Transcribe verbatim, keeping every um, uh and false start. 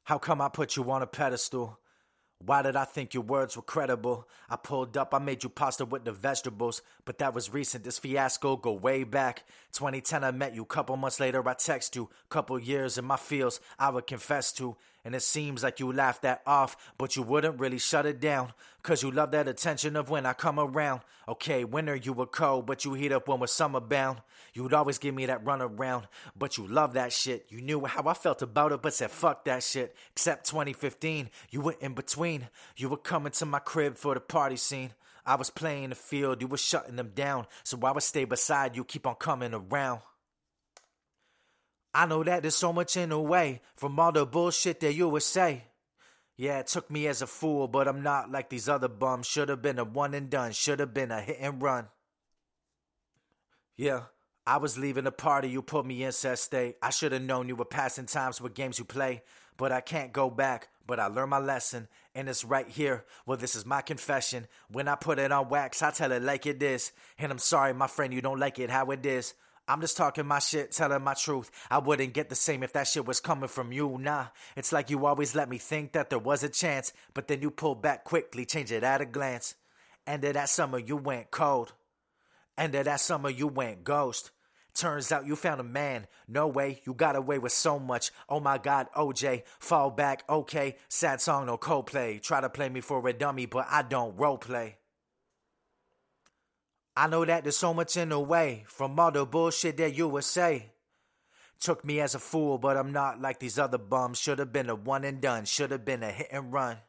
How come I put you on a pedestal? Why did I think your words were credible? I pulled up, I made you pasta with the vegetables, but that was recent, this fiasco go way back. twenty ten I met you, couple months later I text you, couple years in my feels I would confess to. And it seems like you laughed that off, but you wouldn't really shut it down, cause you love that attention of when I come around. Okay, winter you were cold, but you heat up when we're summer bound. You'd always give me that run around, but you love that shit. You knew how I felt about it, but said fuck that shit. Except twenty fifteen, you were in between. You were coming to my crib for the party scene. I was playing the field, you were shutting them down, so I would stay beside you, keep on coming around. I know that there's so much in the way from all the bullshit that you would say. Yeah, it took me as a fool, but I'm not like these other bums. Should've been a one and done, should've been a hit and run. Yeah, I was leaving the party, you put me in said state. I should've known you were passing times with games you play, but I can't go back. But I learned my lesson, and it's right here. Well, this is my confession. When I put it on wax, I tell it like it is. And I'm sorry, my friend, you don't like it how it is. I'm just talking my shit, telling my truth. I wouldn't get the same if that shit was coming from you, nah. It's like you always let me think that there was a chance, but then you pull back quickly, change it at a glance. End of that summer, you went cold. End of that summer, you went ghost. Turns out you found a man. No way, you got away with so much. Oh my God, O J, fall back, okay. Sad song, no Coldplay. Try to play me for a dummy, but I don't roleplay. I know that there's so much in the way from all the bullshit that you would say. Took me as a fool, but I'm not like these other bums. Should've been a one and done, should've been a hit and run.